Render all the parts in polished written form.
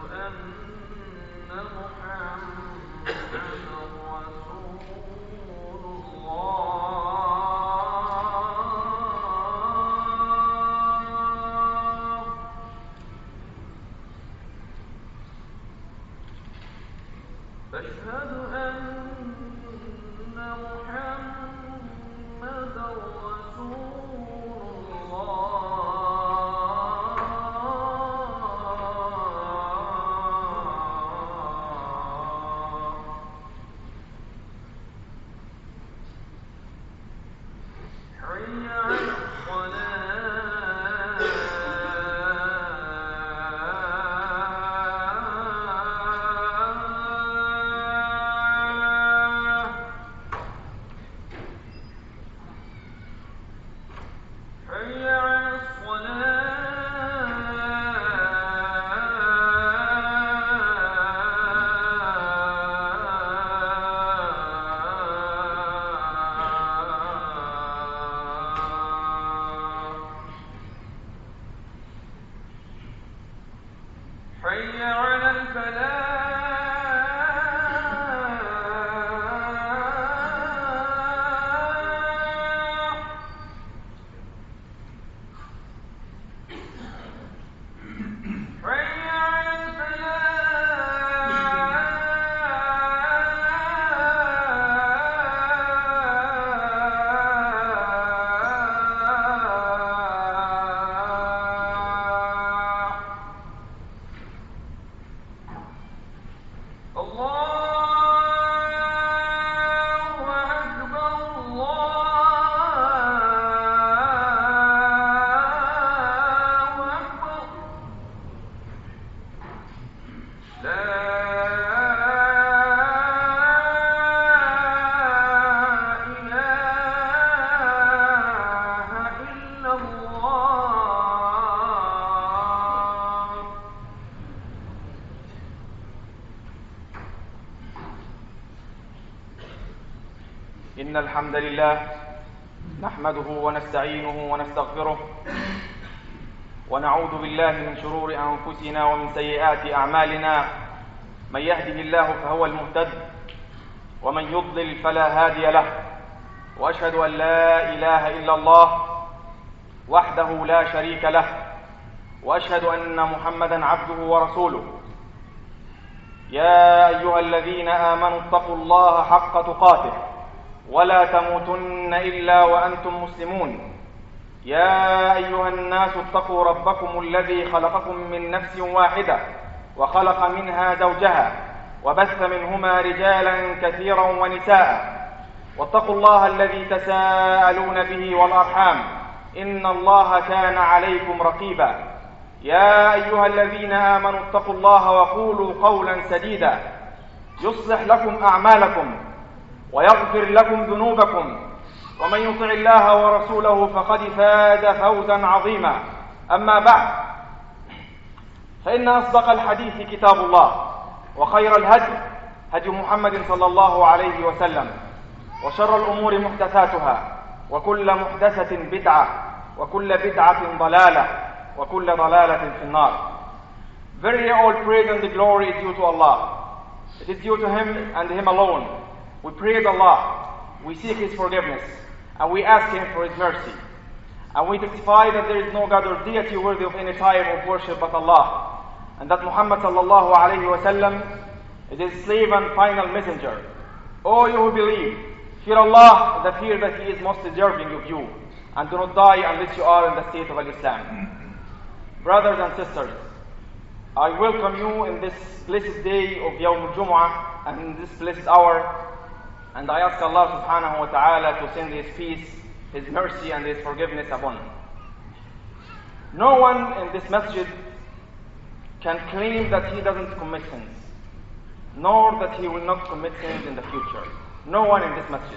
إن الحمد لله نحمده ونستعينه ونستغفره ونعوذ بالله من شرور أنفسنا ومن سيئات أعمالنا. من يهده الله فهو المهتد ومن يضلل فلا هادي له، وأشهد أن لا إله إلا الله وحده لا شريك له، وأشهد أن محمدا عبده ورسوله. يا أيها الذين آمنوا اتقوا الله حق تقاته ولا تموتن إلا وأنتم مسلمون. يا أيها الناس اتقوا ربكم الذي خلقكم من نفس واحدة وخلق منها زوجها وبث منهما رجالا كثيرا ونساء، واتقوا الله الذي تساءلون به والأرحام إن الله كان عليكم رقيبا. يا أيها الذين آمنوا اتقوا الله وقولوا قولا سديدا يصلح لكم أعمالكم ويغفر لكم ذنوبكم، ومن يطع الله ورسوله فقد فاز فوزا عظيما. أما بعد، فإن أصدق الحديث كتاب الله، وخير الهدي هدي محمد صلى الله عليه وسلم، وشر الأمور محدثاتها، وكل محدثة بدعة، وكل بدعة ضلالة، وكل ضلالة في النار. Verily all praise and the glory is due to Allah. It is due to Him and Him alone. We praise Allah, we seek His forgiveness, and we ask Him for His mercy. And we testify that there is no God or deity worthy of any type of worship but Allah, and that Muhammad sallallahu alayhi wa sallam is His slave and final messenger. O you who believe, fear Allah in the fear that He is most deserving of you, and do not die unless you are in the state of Islam. Brothers and sisters, I welcome you in this blessed day of Yawm al-Jumu'ah and in this blessed hour, and I ask Allah subhanahu wa ta'ala to send His peace, His mercy and His forgiveness upon him. No one in this masjid can claim that he doesn't commit sins, nor that he will not commit sins in the future. No one in this masjid,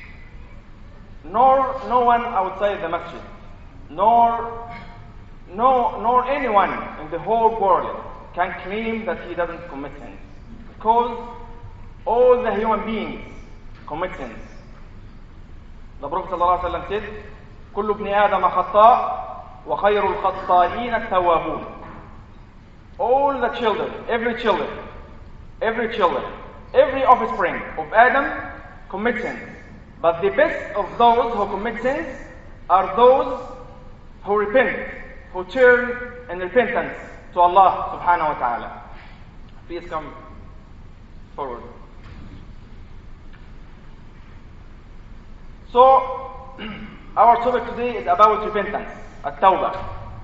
nor no one outside the masjid, nor anyone in the whole world can claim that he doesn't commit sins, because all the human beings commit sins. The Prophet ﷺ said, كل ابن آدم خطاء وخير الخطائين التوابون. all the children, every offspring of Adam commit sins. But the best of those who commit sins are those who repent, who turn in repentance to Allah subhanahu wa ta'ala. Please come forward. So, our topic today is about repentance, at-tawbah.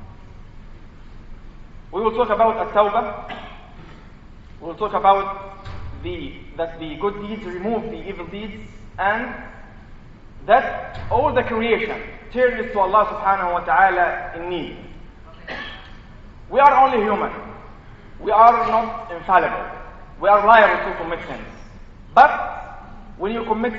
We will talk about at-tawbah. We will talk about that the good deeds remove the evil deeds, and that all the creation turns to Allah subhanahu wa ta'ala in need. We are only human. We are not infallible. We are liable to commit sins. But when you commit a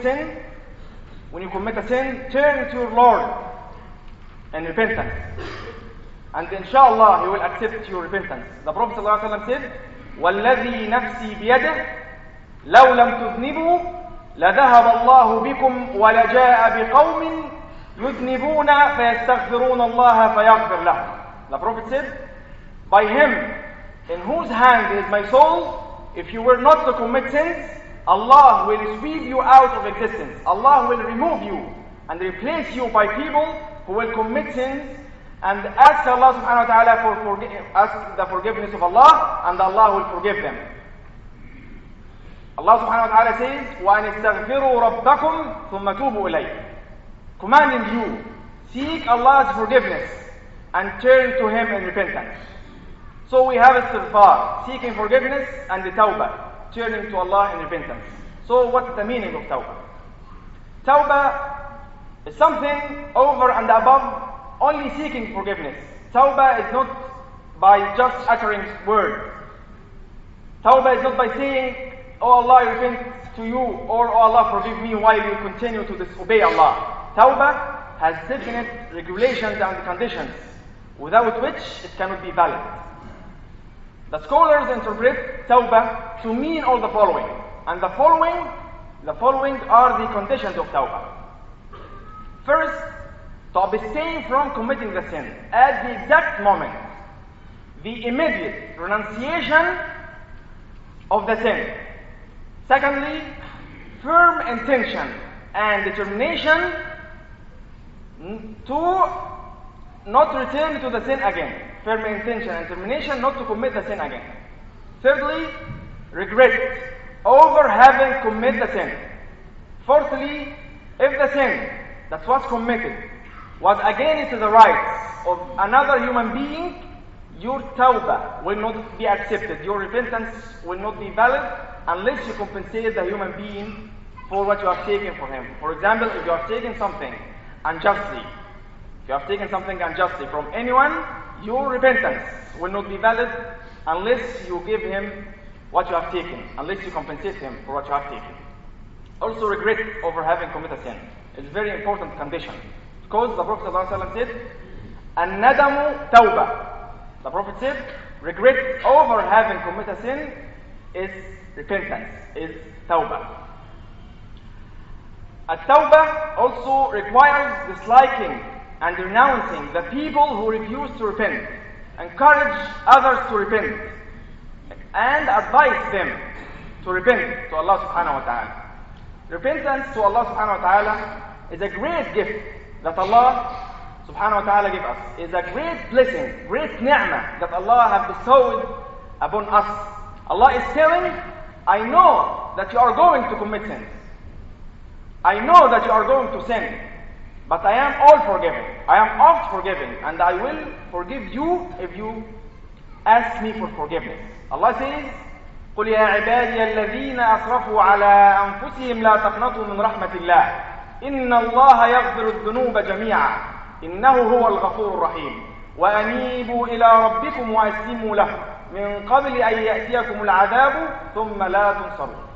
sin, turn to your Lord in repentance. And inshallah, He will accept your repentance. The Prophet ﷺ said, وَالَّذِي نَفْسِي بِيَدِهِ لَوْ لَمْ تُذْنِبُوا لَذَهَبَ اللَّهُ بِكُمْ وَلَجَاءَ بِقَوْمٍ يُذْنِبُونَ فَيَسْتَغْفِرُونَ اللَّهَ فَيَغْفِرْ لَهُمْ. The Prophet said, by Him in whose hand is my soul, if you were not to commit sins, Allah will sweep you out of existence. Allah will remove you and replace you by people who will commit sins and ask Allah subhanahu wa ta'ala ask the forgiveness of Allah, and Allah will forgive them. Allah subhanahu wa ta'ala says, وَأَنِ اسْتَغْفِرُوا رَبَّكُمْ ثُمَّ تُوبُوا إِلَيْهِ, commanding you, seek Allah's forgiveness and turn to Him in repentance. So we have istighfar, seeking forgiveness, and the tawbah, turning to Allah in repentance. So what's the meaning of tawbah? Tawbah is something over and above only seeking forgiveness. Tawbah is not by just uttering words. Tawbah is not by saying, oh Allah, I repent to you, or oh Allah, forgive me, while you continue to disobey Allah. Tawbah has definite regulations and conditions, without which it cannot be valid. The scholars interpret tawbah to mean all the following, and the following are the conditions of tawbah. First, to abstain from committing the sin at the exact moment, the immediate renunciation of the sin. Secondly, firm intention and determination to not return to the sin again. Firm intention and determination not to commit the sin again. Thirdly, regret over having committed the sin. Fourthly, if the sin that was committed was against the rights of another human being, your tawbah will not be accepted. Your repentance will not be valid unless you compensate the human being for what you have taken from him. For example, if you have taken something unjustly, from anyone, your repentance will not be valid unless you give him what you have taken, unless you compensate him for what you have taken. Also, regret over having committed sin is a very important condition, because the Prophet ﷺ said, "An-nadamu tawbah." The Prophet said, regret over having committed sin is repentance, is tawbah. At-tawbah also requires disliking and renouncing the people who refuse to repent, encourage others to repent, and advise them to repent to Allah subhanahu wa ta'ala. Repentance to Allah subhanahu wa ta'ala is a great gift that Allah subhanahu wa ta'ala give us. Is a great blessing, great ni'mah that Allah have bestowed upon us. Allah is telling, I know that you are going to commit sins. I know that you are going to sin, but I am all forgiving. I am oft forgiving, and I will forgive you if you ask me for forgiveness. Allah says, قُلْ يَا عِبَادِيَ الَّذِينَ أَسْرَفُوا عَلَىٰ أَنفُسِهِمْ لَا تَقْنَطُوا مِنْ رَحْمَةِ اللَّهِ إِنَّ اللَّهَ يَغْفِرُ الذُّنُوبَ جَمِيعًا إِنَّهُ هُوَ الْغَفُورُ الرَّحِيمُ وَأَنِيبُوا إِلَىٰ رَبِّكُمْ وَأَسْلِمُوا لَهُ مِنْ قَبْلِ أَنْ يَأْتِيَكُمُ الْعَذَابُ ثُمَّ لَا تُنصَرُونَ.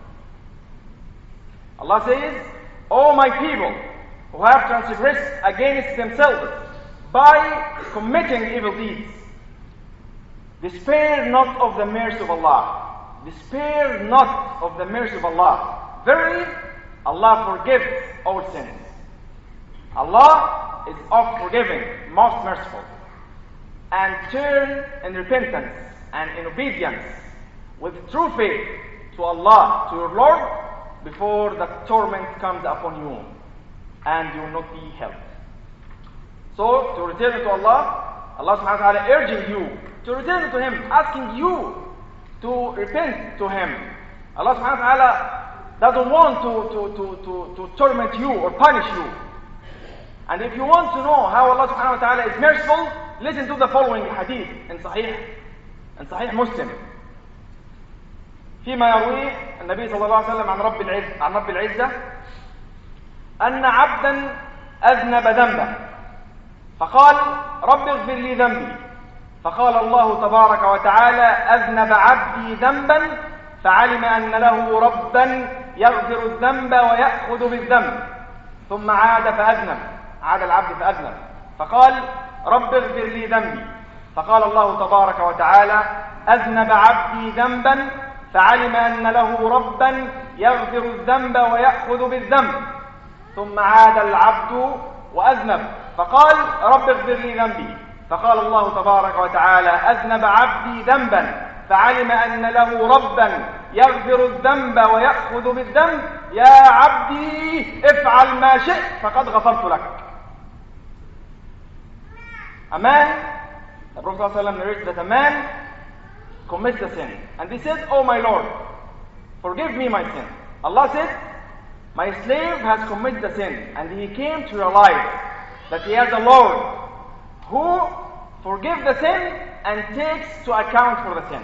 Allah says, O my people who have transgressed against themselves by committing evil deeds, despair not of the mercy of Allah. Despair not of the mercy of Allah. Verily, Allah forgives all sins. Allah is oft forgiving, most merciful. And turn in repentance and in obedience, with true faith to Allah, to your Lord, before the torment comes upon you and you will not be helped. So, to return to Allah, Allah subhanahu wa ta'ala urging you to return to Him, asking you to repent to Him. Allah subhanahu wa ta'ala doesn't want to torment you or punish you. And if you want to know how Allah subhanahu wa ta'ala is merciful, listen to the following hadith in Sahih Muslim. فيما يرويه النبي صلى الله عليه وسلم عن رب العزة أن عبدا أذنب ذنبا فقال رب اغفر لي ذنبي فقال الله تبارك وتعالى أذنب عبدي ذنبا فعلم أن له ربا يغفر الذنب ويأخذ بالذنب ثم عاد العبد فأذنب فقال رب اغفر لي ذنبي فقال الله تبارك وتعالى أذنب عبدي ذنبا فعلم أن له ربا يغفر الذنب ويأخذ بالذنب ثم عاد العبد وأذنب فقال رب اغفر لي ذنبي فقال الله تبارك وتعالى أذنب عبدي ذنبا فعلم أن له ربا يغفر الذنب ويأخذ بالذنب يا عبدي افعل ما شئت فقد غفرت لك. A man, the Prophet ﷺ narrates that a man commits a sin and he said, oh my Lord, forgive me my sin. Allah said, my slave has committed a sin, and he came to realize that he has a Lord who forgives the sin and takes to account for the sin.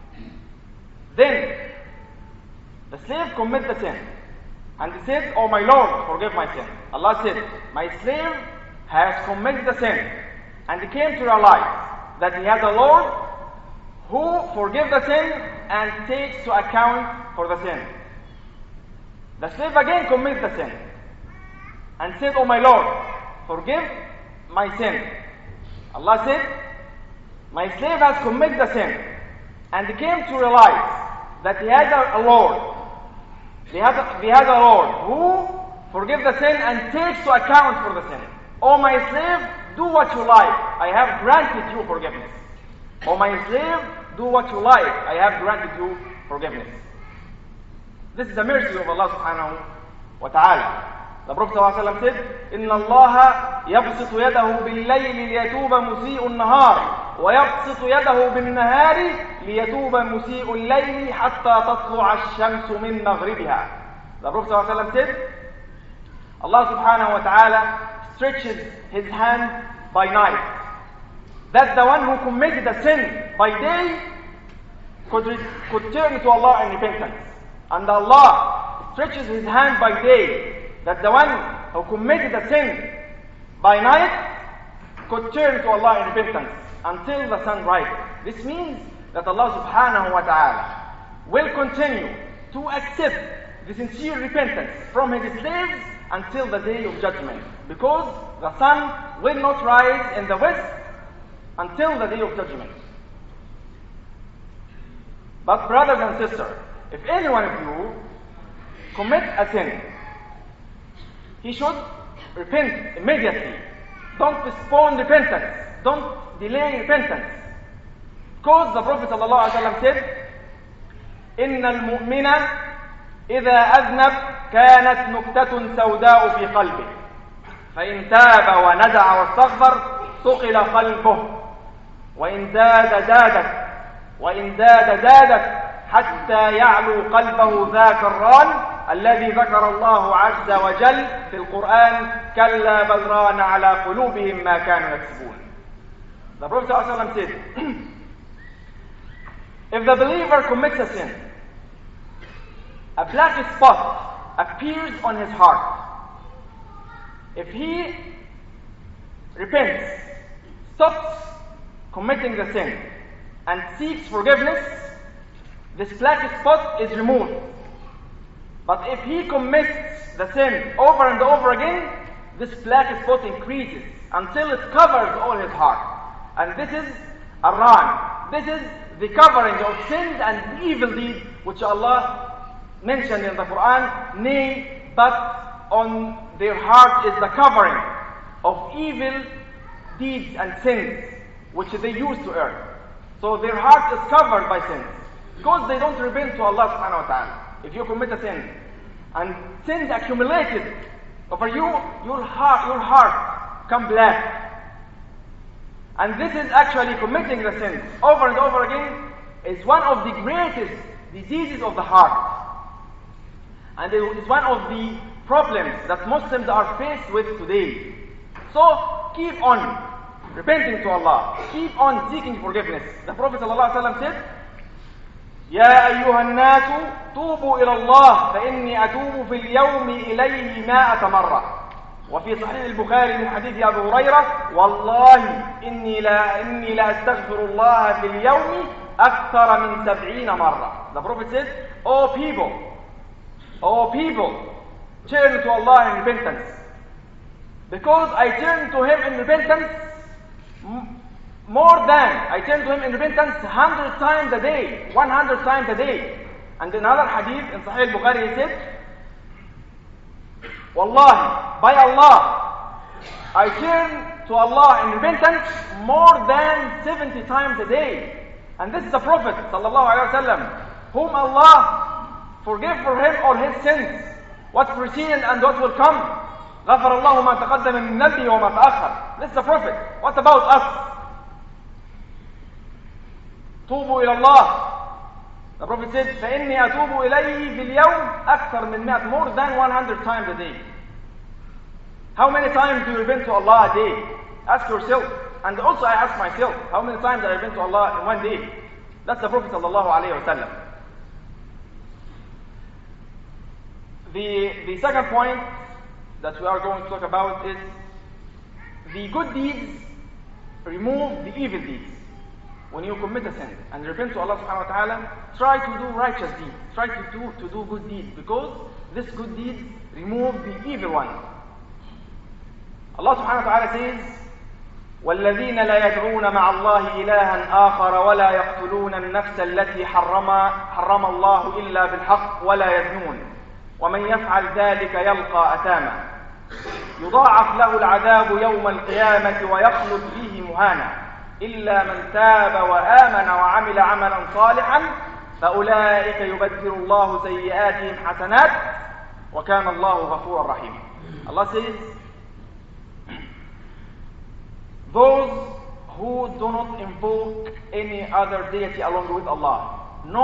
Then the slave commits the sin and he said, oh my Lord, forgive my sin. Allah said, my slave has committed the sin, and he came to realize that he has a Lord who forgives the sin and takes to account for the sin. The slave again commits the sin and said, oh my Lord, forgive my sin. Allah said, my slave has committed the sin, and he came to realize that he has a Lord. He has a Lord who forgives the sin and takes to account for the sin. Oh my slave, do what you like. I have granted you forgiveness. Oh my slave, do what you like. I have granted you forgiveness. This is the mercy of Allah subhanahu wa ta'ala. The Prophet ﷺ said, إِنَّ اللَّهَ يَبْسِطُ يَدَهُ بِاللَّيْلِ لِيَتُوبَ مُسِيءُ النَّهَارِ وَيَبْسِطُ يَدَهُ بِالنَّهَارِ لِيَتُوبَ مُسِيءُ اللَّيْلِ حَتَّى تَطْلُعَ الشَّمْسُ مِنْ مَغْرِبِهَا. The Prophet ﷺ said, Allah subhanahu wa ta'ala stretches His hand by night, that the one who committed a sin by day could turn to Allah in repentance. And Allah stretches His hand by day, that the one who committed a sin by night could turn to Allah in repentance until the sun rises. This means that Allah subhanahu wa ta'ala will continue to accept the sincere repentance from His slaves until the day of judgment, because the sun will not rise in the west until the day of judgment. But brothers and sisters, if any one of you commit a sin, he should repent immediately. Don't postpone repentance. Don't delay repentance. Because the Prophet ﷺ said, إِنَّ الْمُؤْمِنَ إِذَا أَذْنَبْ كَانَتْ نُكْتَةٌ سَوْدَاءُ فِي قَلْبِهِ فَإِنْ تَابَ وَنَزَعَ وَاسْتَغْفَرَ ثُقِلَ قَلْبُهُ وإن زادت حتى يعلو قلبه ذاك الران الذي ذكر الله عز وجل في القرآن كلا بل ران على قلوبهم ما كانوا يكسبون. The Prophet ﷺ said, if the believer commits a sin, a black spot appears on his heart. If he repents, stops committing the sin, and seeks forgiveness, this black spot is removed. But if he commits the sin over and over again, this black spot increases until it covers all his heart. And this is a ran. This is the covering of sins and evil deeds which Allah mentioned in the Quran. Nay, but on their heart is the covering of evil deeds and sins which they used to earn. So their heart is covered by sins. Because they don't repent to Allah subhanahu wa ta'ala. If you commit a sin, and sins accumulated over you, your heart come black. And this is actually committing the sins over and over again is one of the greatest diseases of the heart. And it is one of the problems that Muslims are faced with today. So keep on repenting to Allah. Keep on seeking forgiveness. The Prophet ﷺ said, يا أيها الناس توبوا إلى الله فإني أتوب في اليوم إليه 100 مرة. وفي صحيح البخاري من حديث أبي هريرة والله إني لا أستغفر الله في اليوم أكثر من 70 مرة. The Prophet said, O people, turn to Allah in repentance. Because I turn to Him in repentance more than I turn to Him in repentance 100 times a day, 100 times a day. And in another hadith in Sahih al-Bukhari he said, Wallahi, by Allah, I turn to Allah in repentance more than 70 times a day. And this is the Prophet ﷺ, whom Allah forgive for him all his sins, what preceded and what will come. غفر الله ما تقدم من ذنبه وما تأخر. This is the Prophet. What about us? توبوا إلى الله. The Prophet said, فإني أتوب إليه في اليوم أكثر من 100, more than 100 times a day. How many times do you repent to Allah a day? Ask yourself. And also I ask myself, how many times I repent to Allah in one day? That's the Prophet sallallahu alayhi wa sallam. The second point that we are going to talk about is the good deeds remove the evil deeds. When you commit a sin and repent to Allah subhanahu wa ta'ala, try to do righteous deeds. Try to do good deeds, because this good deeds remove the evil one. Allah subhanahu wa ta'ala says, والذين لا يدعون مع الله إلها آخر ولا يقتلون النفس التي حرم الله إلا بالحق ولا يزنون ومن يفعل ذلك يلقى أثاما يضاعف له العذاب يوم القيامة ويخلد فيه مهانا إلا من تاب وآمن وعمل عملا صالحا فأولئك يبدل الله سيئاتهم حسنات وكان الله غفورا رحيما. Allah says, those who do not invoke any other deity along with Allah,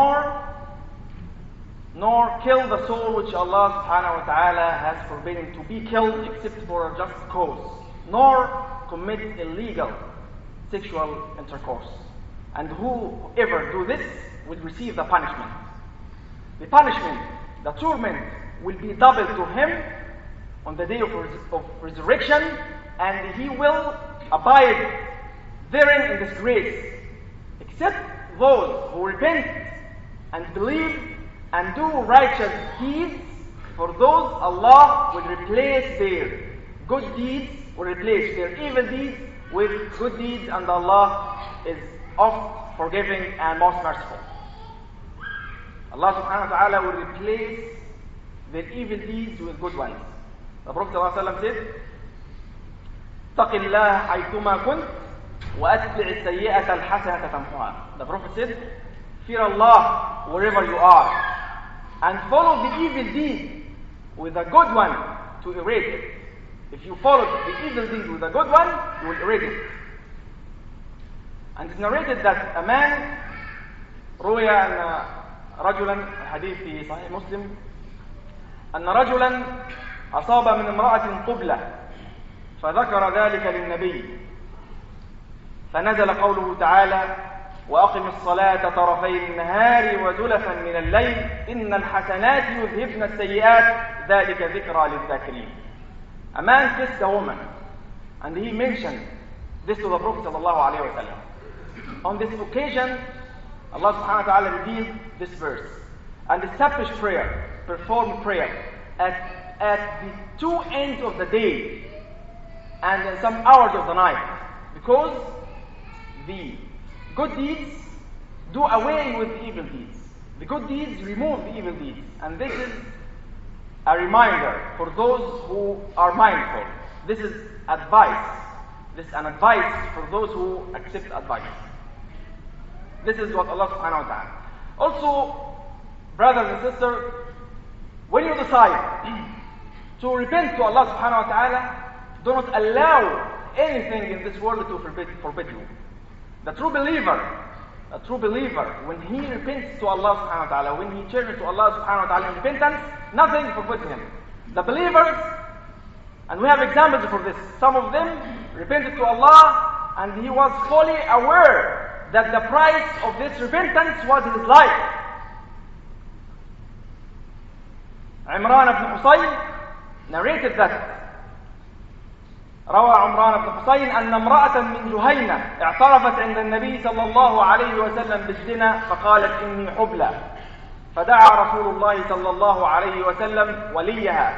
nor kill the soul which Allah subhanahu wa ta'ala has forbidden to be killed except for a just cause, nor commit illegal sexual intercourse. And whoever do this will receive the punishment. The punishment, the torment, will be doubled to him on the day of resurrection, and he will abide therein in disgrace, except those who repent and believe and do righteous deeds. For those, Allah will replace their good deeds, will replace their evil deeds with good deeds, and Allah is oft forgiving and most merciful. Allah subhanahu wa ta'ala will replace their evil deeds with good ones. The Prophet ﷺ said, اتق الله حيثما كنت وأتبع السيئة الحسنة تمحوها. The Prophet said, fear Allah wherever you are, and follow the evil deed with a good one to erase it. If you follow the evil deed with a good one, you will erase it. And it's narrated that a man, روي أن رجلا, الحديث في صحيح مسلم, أن رجلا أصاب من امرأة قبلة فذكر ذلك للنبي فنزل قوله تعالى وأقم الصلاة طرفي النهار وزلفا من الليل إن الحسنات يذهبن السيئات ذلك ذكرى للذاكرين. A man kissed a woman, and he mentioned this to the Prophet sallallahu alaihi wasallam. On this occasion, Allah subhanahu wa ta'ala revealed this verse and established prayer, performed prayer at the two ends of the day and in some hours of the night, because the good deeds do away with the evil deeds. The good deeds remove the evil deeds, and this is a reminder for those who are mindful. This is advice. This is an advice for those who accept advice. This is what Allah subhanahu wa ta'ala. Also, brothers and sisters, when you decide to repent to Allah subhanahu wa ta'ala, do not allow anything in this world to forbid you. The true believer, when he repents to Allah subhanahu wa ta'ala, when he turns to Allah subhanahu wa ta'ala in repentance, nothing forbids him. The believers, and we have examples for this, some of them repented to Allah and he was fully aware that the price of this repentance was his life. Imran ibn Husayn narrated that روى عمران بن حسين أن امرأة من جهينة اعترفت عند النبي صلى الله عليه وسلم بالزنا فقالت إني حبلى فدعا رسول الله صلى الله عليه وسلم وليها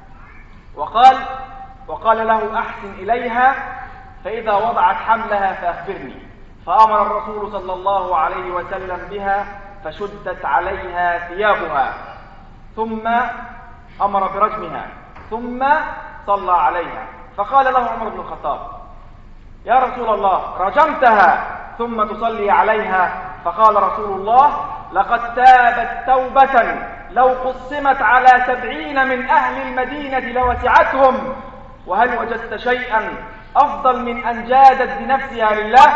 وقال له أحسن إليها فإذا وضعت حملها فأخبرني فأمر الرسول صلى الله عليه وسلم بها فشدت عليها ثيابها ثم أمر برجمها ثم صلى عليها فقال له عمر بن الخطاب يا رسول الله رجمتها ثم تصلي عليها فقال رسول الله لقد تابت توبة لو قسمت على 70 من أهل المدينة لوسعتهم وهل وجدت شيئا أفضل من أن جادت بنفسها لله.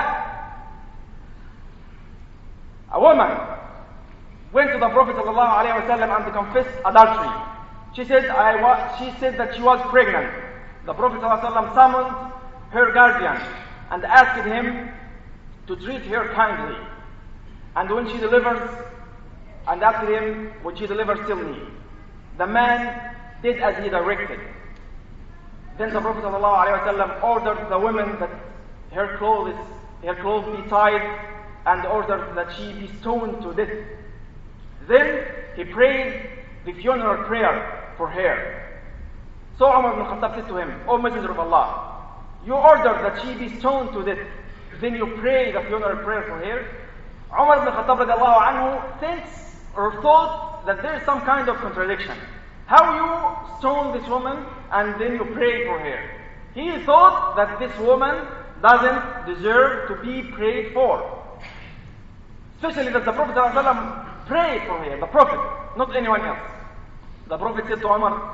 A woman went to the Prophet ﷺ and confessed adultery. She said that she was pregnant. The Prophet ﷺ summoned her guardian and asked him to treat her kindly. And when she delivers, and asked him, would she deliver stillly? The man did as he directed. Then the Prophet ﷺ ordered the woman that her clothes be tied and ordered that she be stoned to death. Then he prayed the funeral prayer for her. So Umar ibn Khattab said to him, O Messenger of Allah, you ordered that she be stoned to death, then you pray the funeral prayer for her? Umar ibn Khattab radiallahu anhu thinks or thought that there is some kind of contradiction. How you stone this woman and then you pray for her? He thought that this woman doesn't deserve to be prayed for. Especially that the Prophet ﷺ prayed for her, the Prophet, not anyone else. The Prophet said to Umar,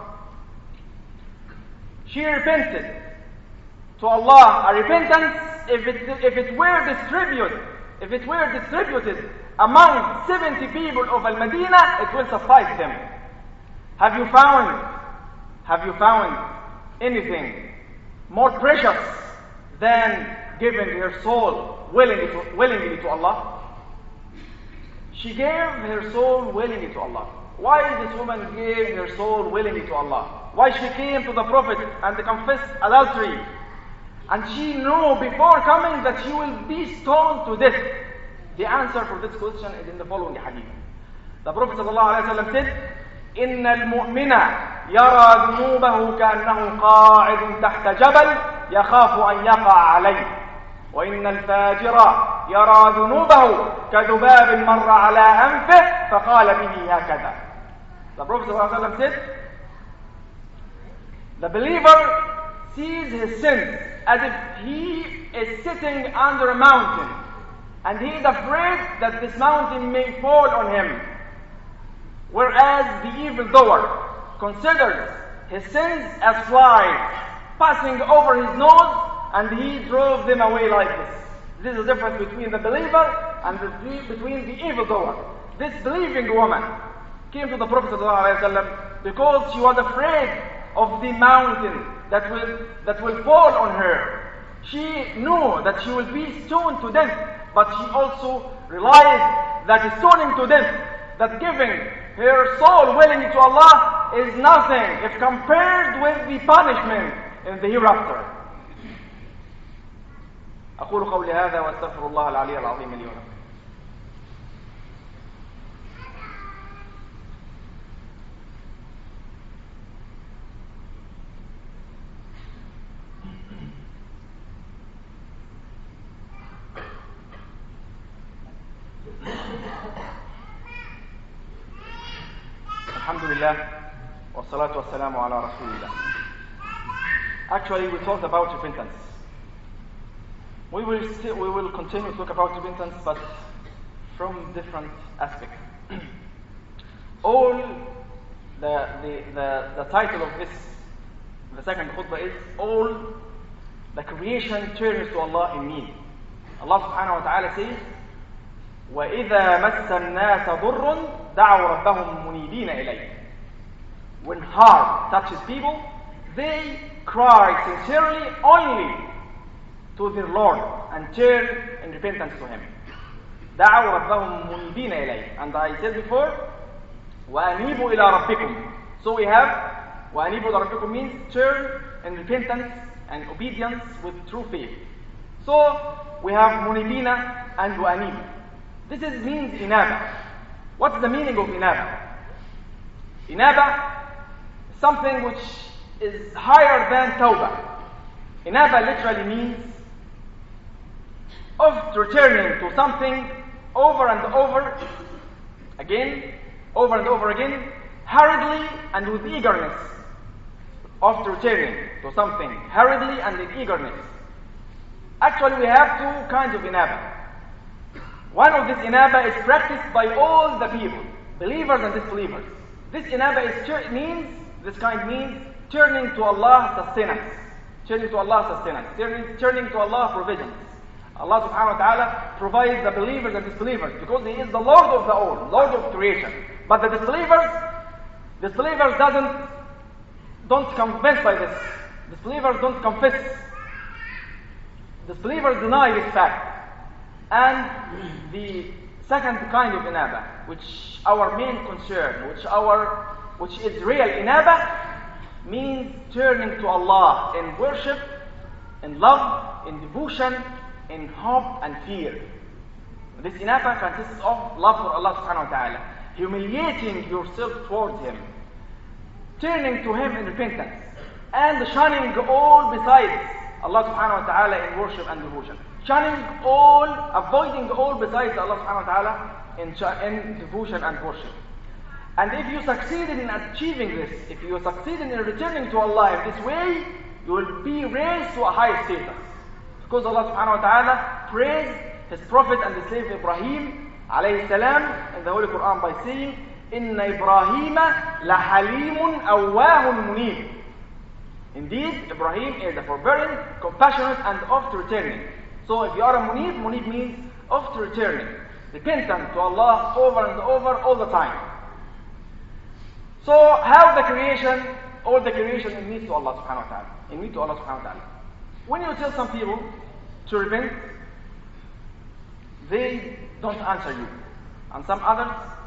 she repented to Allah a repentance if it were distributed among 70 people of Al-Madinah, it will suffice them. Have you found anything more precious than giving her soul willingly to Allah? She gave her soul willingly to Allah. Why this woman gave her soul willingly to Allah? Why she came to the Prophet and confessed adultery? And she knew before coming that she will be stoned to death. The answer for this question is in the following hadith. The Prophet ﷺ said, إن المؤمن يرى ذنوبه كأنه قاعد تحت جبل يخاف أن يقع عليه وإن الفاجر يرى ذنوبه كذباب مر على أنفه فقال به هكذا. The Prophet ﷺ said, the believer sees his sins as if he is sitting under a mountain and he is afraid that this mountain may fall on him. Whereas the evildoer considers his sins as flies passing over his nose and he drove them away like this. This is the difference between the believer and between the evildoer. This believing woman came to the Prophet ﷺ because she was afraid of the mountain that will fall on her. She knew that she will be stoned to death, but she also realized that stoning to death, that giving her soul willingly to Allah is nothing if compared with the punishment in the hereafter. أقول قولي هذا وأستغفر الله العلي العظيم لي ولكم. Alhamdulillah, wassalatu wassalamu ala rasulillah. Actually, we talked about repentance. We will continue to talk about repentance, but from different aspects. All the title of this, the second khutbah is all the creation turns to Allah in need. Allah subhanahu wa ta'ala says, وَإِذَا مَسَّ النَّاسَ ضُرٌّ دَعَوْا رَبَّهُمْ مُنِيبِينَ إِلَيْهِ. When harm touches people, they cry sincerely only to their Lord and turn in repentance to Him. دَعَوْا رَبَّهُمْ مُنِيبِينَ إِلَيْهِ. And I said before, وَأَنِيبُوا إِلَىٰ رَبِّكُمْ. So we have وَأَنِيبُوا إِلَىٰ رَبِّكُمْ means turn in repentance and obedience with true faith. So we have munibina and وَأَنِيبُ. This means inaba. What's the meaning of inaba? Inaba is something which is higher than tawbah. Inaba literally means of returning to something over and over again, hurriedly and with eagerness. Of returning to something hurriedly and in eagerness. Actually, we have two kinds of inaba. One of this inaba is practiced by all the people, believers and disbelievers. This inaba means turning to Allah's sustenance, turning to Allah's provisions. Allah subhanahu wa ta'ala provides the believers and disbelievers because He is the Lord of the all, Lord of creation. But the disbelievers don't convince by this. Disbelievers don't confess. Disbelievers deny this fact. And the second kind of inaba, which our main concern, which is real inaba, means turning to Allah in worship, in love, in devotion, in hope and fear. This inaba consists of love for Allah subhanahu wa ta'ala, humiliating yourself towards Him, turning to Him in repentance, and shunning all besides Allah subhanahu wa ta'ala in worship and devotion. Avoiding all besides Allah subhanahu wa ta'ala in devotion and worship. And if you succeeded in achieving this, if you succeeded in returning to Allah in this way, you will be raised to a high status. Because Allah subhanahu wa ta'ala praised His Prophet and the slave Ibrahim alayhi salam in the Holy Quran by saying, Inna Ibrahim lahalimun awwahun munib. Indeed, Ibrahim is a forbearing, compassionate, and oft returning. So if you are a munib means oft returning, repentant to Allah over and over all the time. So how all the creation in need to Allah subhanahu wa ta'ala. When you tell some people to repent, they don't answer you. And some others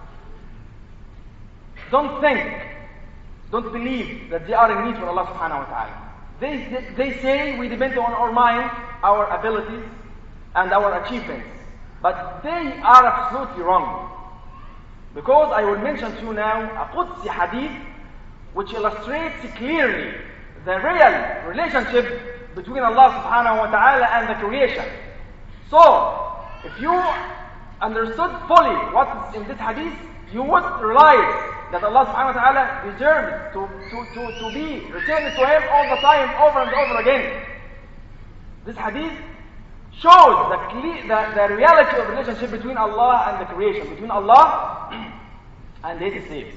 don't believe that they are in need for Allah subhanahu wa ta'ala. They say we depend on our mind, our abilities, and our achievements. But they are absolutely wrong. Because I will mention to you now a Qudsi hadith which illustrates clearly the real relationship between Allah subhanahu wa ta'ala and the creation. So, if you understood fully what is in this hadith, you would realize that Allah subhanahu wa ta'ala deserves to be returned to Him all the time, over and over again. This hadith shows the reality of relationship between Allah and the creation, between Allah and His slaves.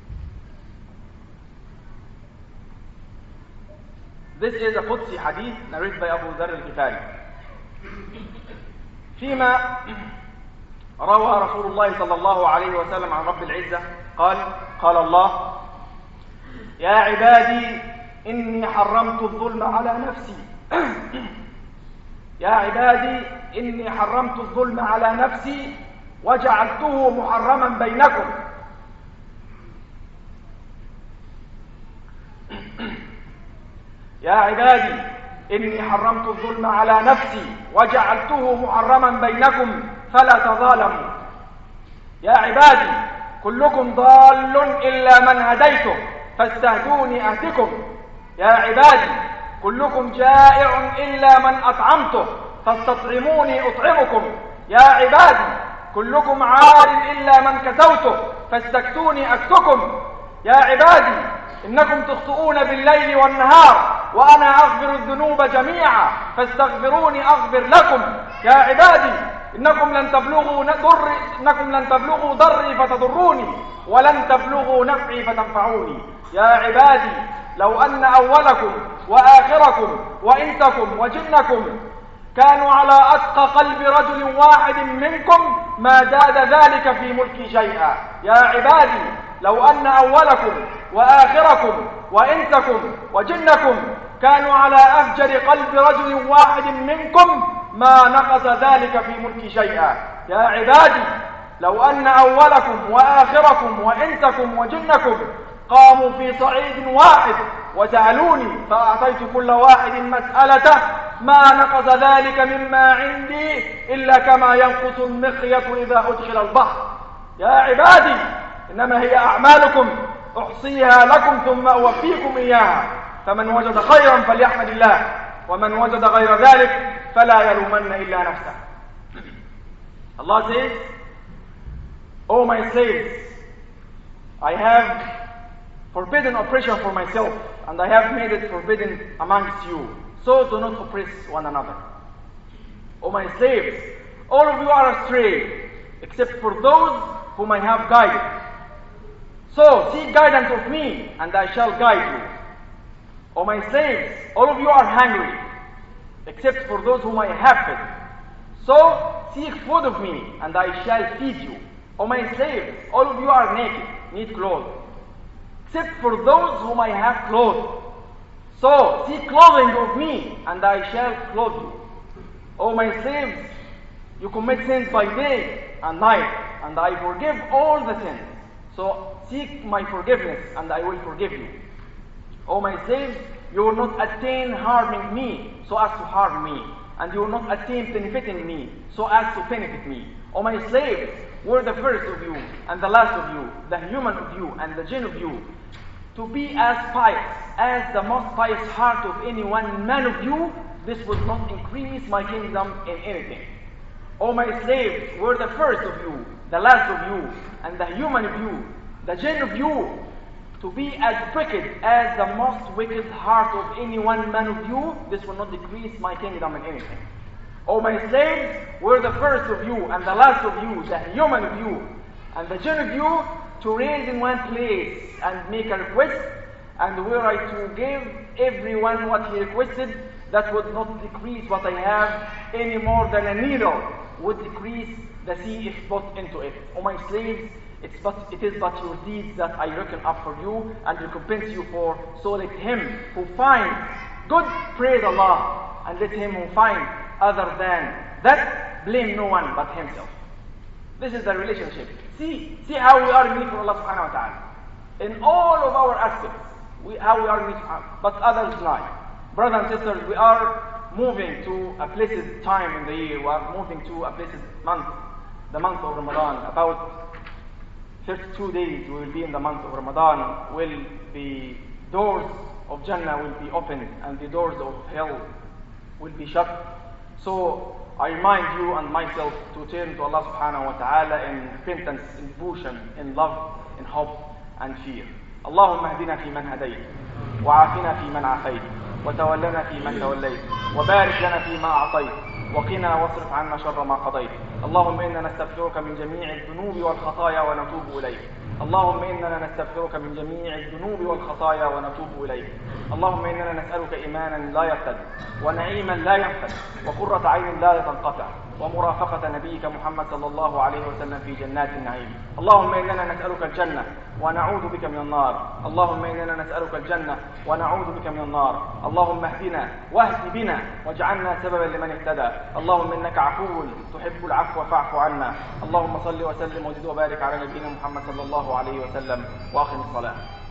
This is a Qudsi hadith narrated by Abu Dharr al-Ghifari. فيما روى رسول الله صلى الله عليه وسلم عن رب العزة قال الله يا عبادي إني حرمت الظلم على نفسي يا عبادي إني حرمت الظلم على نفسي وجعلته محرما بينكم يا عبادي إني حرمت الظلم على نفسي وجعلته محرما بينكم فلا تظالموا يا عبادي كلكم ضال إلا من هديته فاستهدوني أهدكم يا عبادي كلكم جائع إلا من أطعمته فاستطعموني أطعمكم يا عبادي كلكم عار إلا من كسوته فاستكتوني أكسكم يا عبادي إنكم تخطئون بالليل والنهار وأنا أغفر الذنوب جميعا فاستغفروني أغفر لكم يا عبادي إنكم لن تبلغوا ضري فتضروني ولن تبلغوا نفعي فتنفعوني. يا عبادي لو أن أولكم وآخركم وإنسكم وجنكم كانوا على أتقى قلب رجل واحد منكم ما زاد ذلك في ملكي شيئا. يا عبادي لو أن أولكم وآخركم وإنسكم وجنكم كانوا على أفجر قلب رجل واحد منكم ما نقص ذلك في ملكي شيئا. يا عبادي لو أن أولكم وآخركم وإنسكم وجنكم قاموا في صعيد واحد وسألوني فأعطيت كل واحد مسألته ما نقص ذلك مما عندي إلا كما ينقص المخيط إذا أدخل البحر. يا عبادي إنما هي أعمالكم أحصيها لكم ثم أوفيكم إياها، فمن وجد خيرا فليحمد الله ومن وجد غير ذلك فلا يلومن إلا نفسه. Allah says, O my slaves, I have forbidden oppression for myself, and I have made it forbidden amongst you, so do not oppress one another. O my slaves, all of you are astray, except for those whom I have guided. So seek guidance of me, and I shall guide you. O my slaves, all of you are hungry, except for those whom I have fed. So seek food of me, and I shall feed you. O my slaves, all of you are naked, need clothes, except for those whom I have clothed. So seek clothing of me, and I shall clothe you. O my slaves, you commit sins by day and night, and I forgive all the sins. So seek my forgiveness, and I will forgive you. O my slaves, you will not attain harming me so as to harm me, and you will not attain benefiting me so as to benefit me. O my slaves, we're the first of you and the last of you, the human of you and the jinn of you, to be as pious as the most pious heart of any one man of you. This would not increase my kingdom in anything. O my slaves, we're the first of you, the last of you, and the human of you, the jinn of you, to be as wicked as the most wicked heart of any one man of you. This will not decrease my kingdom in anything. O my slaves, we're the first of you and the last of you, the human of you, and the jinn of you, to raise in one place and make a request, and were I to give everyone what he requested, that would not decrease what I have any more than a needle would decrease the sea if put into it. O my slaves, it is but your deeds that I reckon up for you and recompense you for. So let him who finds good praise Allah, and let him who finds other than that blame no one but himself. This is the relationship. See how we are unique for Allah subhanahu wa ta'ala. In all of our aspects, how we are unique, but others lie. Brothers and sisters, we are moving to a blessed time in the year. We are moving to a blessed month, the month of Ramadan. About 32 days we will be in the month of Ramadan. The doors of Jannah will be opened and the doors of hell will be shut. So I remind you and myself to turn to Allah subhanahu wa ta'ala in repentance, in devotion, in love, in hope and fear. اللهم اهدنا فيمن هديت وعافنا فيمن عافيت وتولنا فيمن توليت وبارك لنا فيما أعطيت وقنا واصرف عنا شر ما قضيت. اللهم إننا نستغفرك من جميع الذنوب والخطايا ونتوب إليك. اللهم إننا نستغفرك من جميع الذنوب والخطايا ونتوب إليك. اللهم إننا نسألك إيمانا لا يرتد ونعيما لا ينفد وقرة عين لا تنقطع ومرافقة نبيك محمد صلى الله عليه وسلم في جنات النعيم. اللهم إننا نسألك الجنة ونعوذ بك من النار. اللهم إننا نسألك الجنة ونعوذ بك من النار. اللهم اهدنا واهد بنا واجعلنا سببا لمن اهتدى. اللهم إنك عفو تحب العفو فاعف عنا. اللهم صل وسلم وزد وبارك على نبينا محمد صلى الله عليه وسلم وأقم الصلاة.